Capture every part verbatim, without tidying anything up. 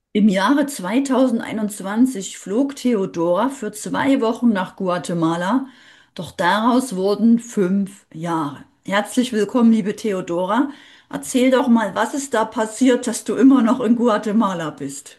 Im Jahre zweitausendeinundzwanzig flog Theodora für zwei Wochen nach Guatemala, doch daraus wurden fünf Jahre. Herzlich willkommen, liebe Theodora. Erzähl doch mal, was ist da passiert, dass du immer noch in Guatemala bist?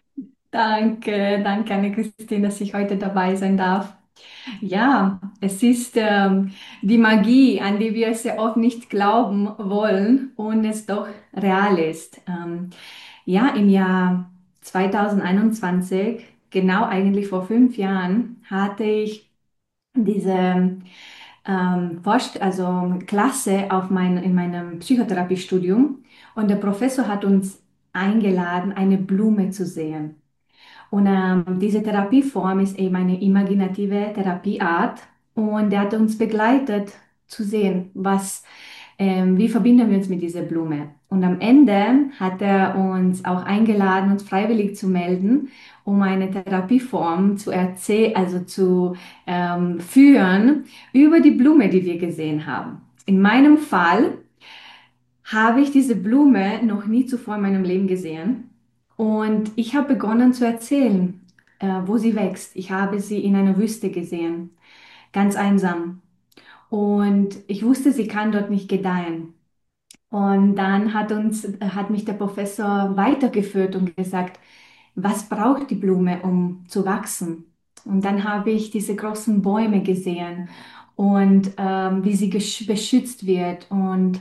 Danke, danke Anne-Christine, dass ich heute dabei sein darf. Ja, es ist ähm, die Magie, an die wir sehr oft nicht glauben wollen und es doch real ist. Ähm, ja, im Jahr zweitausendeinundzwanzig, genau eigentlich vor fünf Jahren, hatte ich diese ähm, Forst also Klasse auf mein, in meinem Psychotherapiestudium und der Professor hat uns eingeladen, eine Blume zu sehen. Und ähm, diese Therapieform ist eben eine imaginative Therapieart und der hat uns begleitet zu sehen, was, ähm, wie verbinden wir uns mit dieser Blume. Und am Ende hat er uns auch eingeladen, uns freiwillig zu melden, um eine Therapieform zu erzählen, also zu ähm, führen über die Blume, die wir gesehen haben. In meinem Fall habe ich diese Blume noch nie zuvor in meinem Leben gesehen. Und ich habe begonnen zu erzählen, äh, wo sie wächst. Ich habe sie in einer Wüste gesehen, ganz einsam. Und ich wusste, sie kann dort nicht gedeihen. Und dann hat uns, hat mich der Professor weitergeführt und gesagt, was braucht die Blume, um zu wachsen? Und dann habe ich diese großen Bäume gesehen und ähm, wie sie gesch- beschützt wird. Und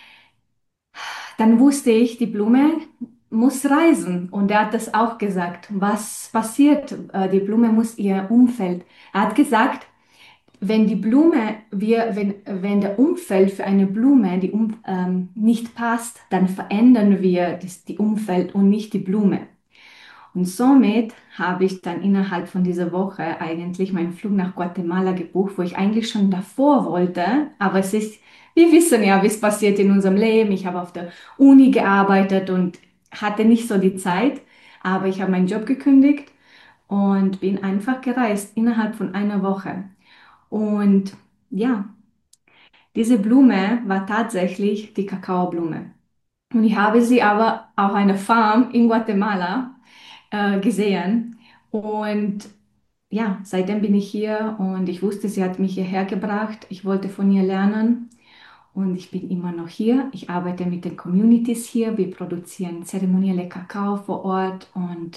dann wusste ich, die Blume muss reisen. Und er hat das auch gesagt. Was passiert? Äh, Die Blume muss ihr Umfeld. Er hat gesagt, wenn die Blume, wir, wenn, wenn der Umfeld für eine Blume die um, ähm, nicht passt, dann verändern wir das, die Umfeld und nicht die Blume. Und somit habe ich dann innerhalb von dieser Woche eigentlich meinen Flug nach Guatemala gebucht, wo ich eigentlich schon davor wollte. Aber es ist, wir wissen ja, wie es passiert in unserem Leben. Ich habe auf der Uni gearbeitet und hatte nicht so die Zeit. Aber ich habe meinen Job gekündigt und bin einfach gereist innerhalb von einer Woche. Und ja, diese Blume war tatsächlich die Kakaoblume. Und ich habe sie aber auf einer Farm in Guatemala äh, gesehen. Und ja, seitdem bin ich hier und ich wusste, sie hat mich hierher gebracht. Ich wollte von ihr lernen und ich bin immer noch hier. Ich arbeite mit den Communities hier. Wir produzieren zeremonielle Kakao vor Ort und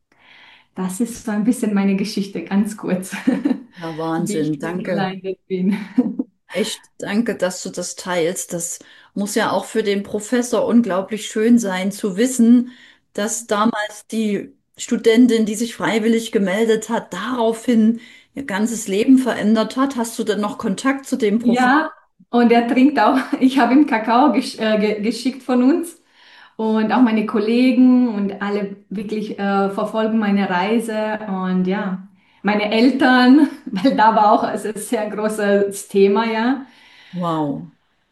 das ist so ein bisschen meine Geschichte, ganz kurz, Ja, wie ich Wahnsinn. hier Danke. gelandet bin. Echt, danke, dass du das teilst. Das muss ja auch für den Professor unglaublich schön sein, zu wissen, dass damals die Studentin, die sich freiwillig gemeldet hat, daraufhin ihr ganzes Leben verändert hat. Hast du denn noch Kontakt zu dem Professor? Ja, und er trinkt auch, ich habe ihm Kakao gesch äh, ge geschickt von uns und auch meine Kollegen und alle wirklich äh, verfolgen meine Reise und ja, meine Eltern, weil da war auch es ist ein sehr großes Thema, ja, Wow.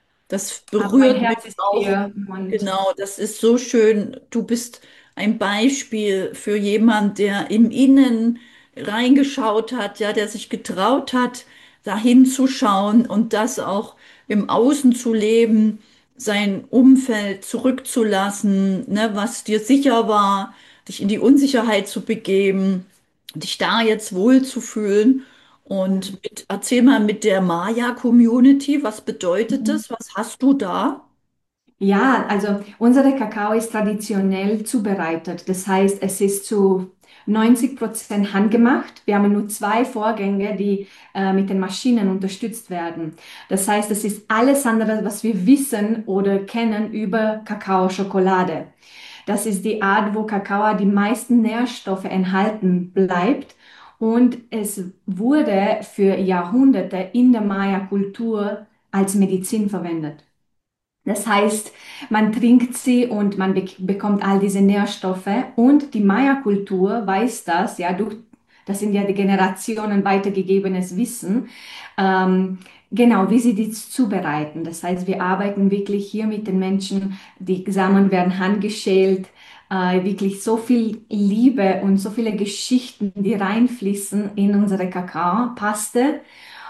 Das aber mein berührt mich Herz ist auch. hier und Genau, das ist so schön. Du bist ein Beispiel für jemand, der im Innen reingeschaut hat, ja, der sich getraut hat, dahin zu schauen und das auch im Außen zu leben, sein Umfeld zurückzulassen, ne, was dir sicher war, dich in die Unsicherheit zu begeben, dich da jetzt wohlzufühlen. Und mit, erzähl mal mit der Maya-Community, was bedeutet das? Was hast du da? ja, also unsere Kakao ist traditionell zubereitet. Das heißt, es ist zu neunzig Prozent handgemacht. Wir haben nur zwei Vorgänge, die äh, mit den Maschinen unterstützt werden. Das heißt, es ist alles andere, was wir wissen oder kennen über Kakao-Schokolade. Das ist die Art, wo Kakao die meisten Nährstoffe enthalten bleibt. Und es wurde für Jahrhunderte in der Maya-Kultur als Medizin verwendet. Das heißt, man trinkt sie und man bek bekommt all diese Nährstoffe und die Maya-Kultur weiß das, ja, durch, das sind ja die Generationen weitergegebenes Wissen, ähm, genau, wie sie die zubereiten. Das heißt, wir arbeiten wirklich hier mit den Menschen, die Samen werden handgeschält, äh, wirklich so viel Liebe und so viele Geschichten, die reinfließen in unsere Kakaopaste.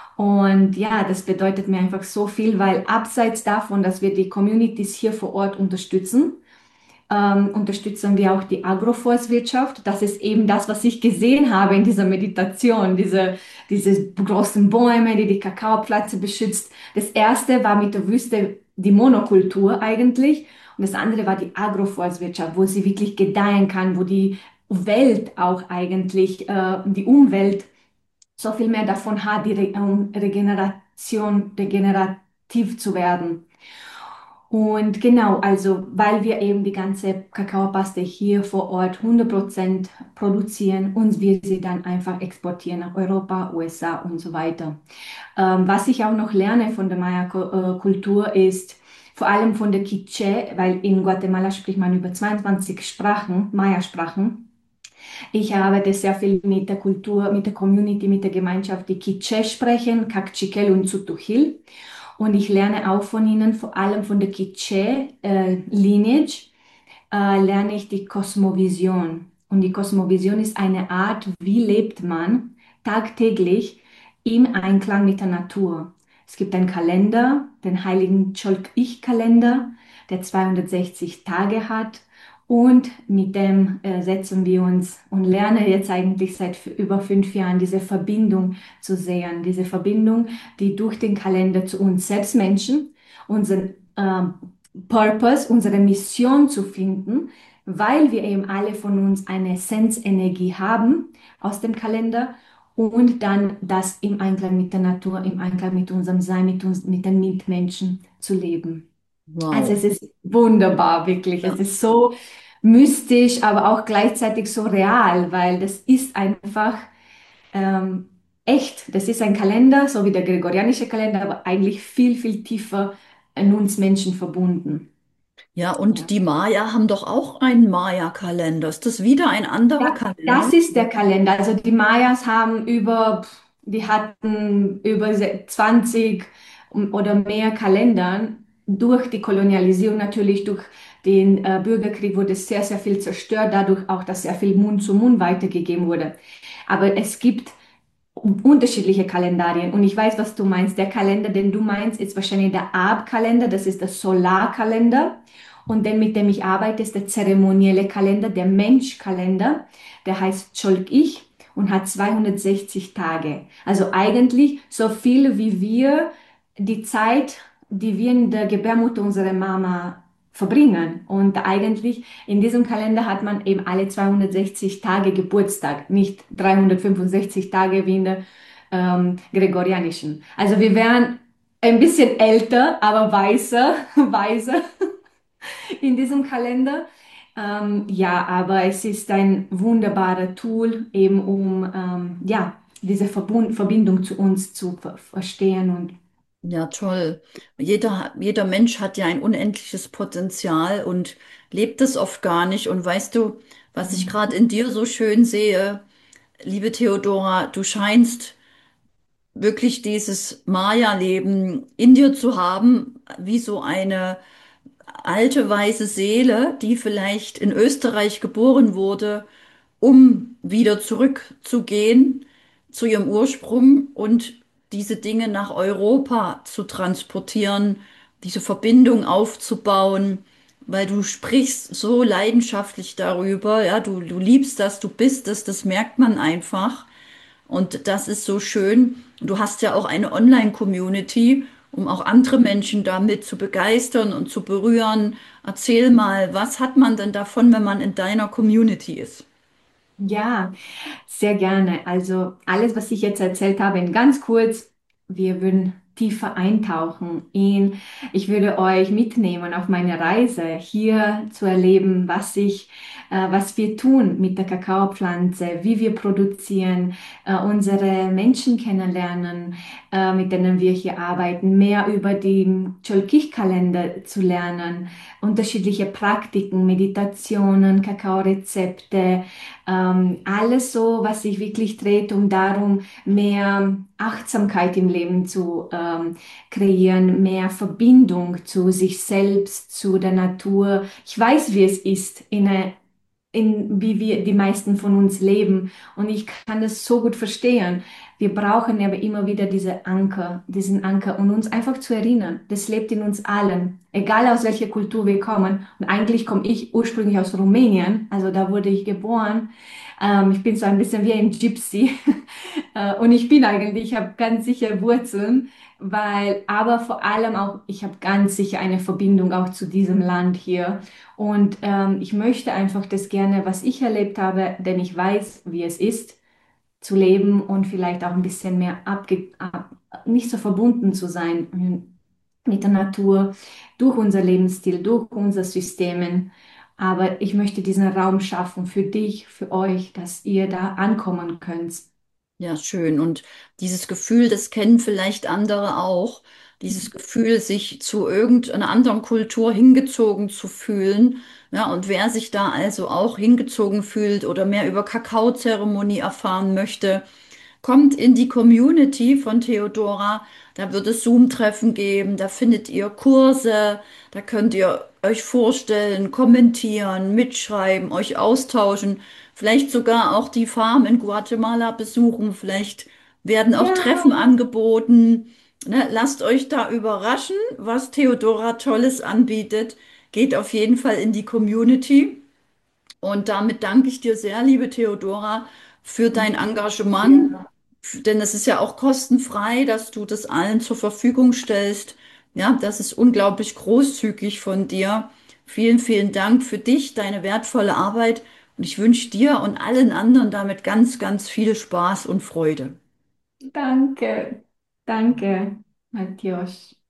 Und ja, das bedeutet mir einfach so viel, weil abseits davon, dass wir die Communities hier vor Ort unterstützen, ähm, unterstützen wir auch die Agroforstwirtschaft. Das ist eben das, was ich gesehen habe in dieser Meditation, diese, diese großen Bäume, die die Kakaopflanze beschützt. Das erste war mit der Wüste die Monokultur eigentlich und das andere war die Agroforstwirtschaft, wo sie wirklich gedeihen kann, wo die Welt auch eigentlich, äh, die Umwelt so viel mehr davon hat, die Re um Regeneration, regenerativ zu werden. Und genau, also weil wir eben die ganze Kakaopaste hier vor Ort hundert Prozent produzieren und wir sie dann einfach exportieren nach Europa, U S A und so weiter. Ähm, was ich auch noch lerne von der Maya-Kultur ist, vor allem von der Quiché, weil in Guatemala spricht man über zweiundzwanzig Sprachen, Maya-Sprachen. Ich arbeite sehr viel mit der Kultur, mit der Community, mit der Gemeinschaft, die Quiché sprechen, Kakchikel und Zutuhil. Und ich lerne auch von ihnen, vor allem von der Quiché äh, Lineage, äh, lerne ich die Kosmovision. Und die Kosmovision ist eine Art, wie lebt man tagtäglich im Einklang mit der Natur. Es gibt einen Kalender, den heiligen Cholk-Ich-Kalender, der zweihundertsechzig Tage hat. Und mit dem äh, setzen wir uns und lernen jetzt eigentlich seit f- über fünf Jahren diese Verbindung zu sehen. Diese Verbindung, die durch den Kalender zu uns selbst Menschen, unseren ähm, Purpose, unsere Mission zu finden, weil wir eben alle von uns eine Essenzenergie haben aus dem Kalender und dann das im Einklang mit der Natur, im Einklang mit unserem Sein, mit uns, mit den Mitmenschen zu leben. Also Wow. es ist wunderbar, wirklich. Es Ja. ist so mystisch, aber auch gleichzeitig so real, weil das ist einfach ähm, echt. Das ist ein Kalender, so wie der gregorianische Kalender, aber eigentlich viel, viel tiefer in uns Menschen verbunden. Ja, Ja. und die Maya haben doch auch einen Maya-Kalender. Ist das wieder ein anderer Ja, das Kalender? ist der Kalender. Also die Mayas haben über, pf, die hatten über se- zwanzig oder mehr Kalendern. Durch die Kolonialisierung natürlich, durch den äh, Bürgerkrieg wurde sehr, sehr viel zerstört, dadurch auch, dass sehr viel Mund zu Mund weitergegeben wurde. Aber es gibt unterschiedliche Kalendarien und ich weiß, was du meinst. Der Kalender, den du meinst, ist wahrscheinlich der Abkalender, das ist der Solarkalender. Und der, mit dem ich arbeite, ist der zeremonielle Kalender, der Menschkalender. Der heißt Cholk-Ich und hat zweihundertsechzig Tage. Also eigentlich so viel wie wir die Zeit, die wir in der Gebärmutter unserer Mama verbringen. Und eigentlich in diesem Kalender hat man eben alle zweihundertsechzig Tage Geburtstag, nicht dreihundertfünfundsechzig Tage wie in der ähm, gregorianischen. Also wir wären ein bisschen älter, aber weißer, weiser in diesem Kalender. Ähm, ja, aber es ist ein wunderbarer Tool, eben um ähm, ja, diese Verbund Verbindung zu uns zu ver verstehen und Ja, toll. Jeder, jeder Mensch hat ja ein unendliches Potenzial und lebt es oft gar nicht. Und weißt du, was ich gerade in dir so schön sehe, liebe Theodora, du scheinst wirklich dieses Maya-Leben in dir zu haben, wie so eine alte weiße Seele, die vielleicht in Österreich geboren wurde, um wieder zurückzugehen zu ihrem Ursprung und diese Dinge nach Europa zu transportieren, diese Verbindung aufzubauen, weil du sprichst so leidenschaftlich darüber, ja, du, du liebst das, du bist es, das merkt man einfach. Und das ist so schön. Du hast ja auch eine Online-Community, um auch andere Menschen damit zu begeistern und zu berühren. Erzähl mal, was hat man denn davon, wenn man in deiner Community ist? ja, sehr gerne. Also alles, was ich jetzt erzählt habe, in ganz kurz, wir würden tiefer eintauchen in, ich würde euch mitnehmen auf meine Reise, hier zu erleben, was ich, äh, was wir tun mit der Kakaopflanze, wie wir produzieren, äh, unsere Menschen kennenlernen, äh, mit denen wir hier arbeiten, mehr über den Cholkich-Kalender zu lernen, unterschiedliche Praktiken, Meditationen, Kakaorezepte, ähm, alles so, was sich wirklich dreht, um darum, mehr Achtsamkeit im Leben zu ähm, kreieren, mehr Verbindung zu sich selbst, zu der Natur. Ich weiß, wie es ist, in eine, in, wie wir die meisten von uns leben. Und ich kann das so gut verstehen. Wir brauchen aber immer wieder diese Anker, diesen Anker und uns einfach zu erinnern, das lebt in uns allen, egal aus welcher Kultur wir kommen. Und eigentlich komme ich ursprünglich aus Rumänien, also da wurde ich geboren. Ähm, ich bin so ein bisschen wie ein Gypsy. Äh, und ich bin eigentlich, ich habe ganz sicher Wurzeln, weil, aber vor allem auch, ich habe ganz sicher eine Verbindung auch zu diesem Land hier. Und ähm, ich möchte einfach das gerne, was ich erlebt habe, denn ich weiß, wie es ist, zu leben und vielleicht auch ein bisschen mehr abge ab, nicht so verbunden zu sein ähm, mit der Natur, durch unser Lebensstil, durch unser Systemen. Aber ich möchte diesen Raum schaffen für dich, für euch, dass ihr da ankommen könnt. Ja, schön. Und dieses Gefühl, das kennen vielleicht andere auch. Dieses Gefühl, sich zu irgendeiner anderen Kultur hingezogen zu fühlen. Ja, und wer sich da also auch hingezogen fühlt oder mehr über Kakaozeremonie erfahren möchte, kommt in die Community von Theodora. Da wird es Zoom-Treffen geben, da findet ihr Kurse, da könnt ihr euch vorstellen, kommentieren, mitschreiben, euch austauschen, vielleicht sogar auch die Farm in Guatemala besuchen, vielleicht werden auch Ja, Treffen angeboten. Ne, lasst euch da überraschen, was Theodora Tolles anbietet. Geht auf jeden Fall in die Community. Und damit danke ich dir sehr, liebe Theodora, für dein danke Engagement, dir. denn es ist ja auch kostenfrei, dass du das allen zur Verfügung stellst. Ja, das ist unglaublich großzügig von dir. Vielen, vielen Dank für dich, deine wertvolle Arbeit. Und ich wünsche dir und allen anderen damit ganz, ganz viel Spaß und Freude. Danke, danke, Matthias.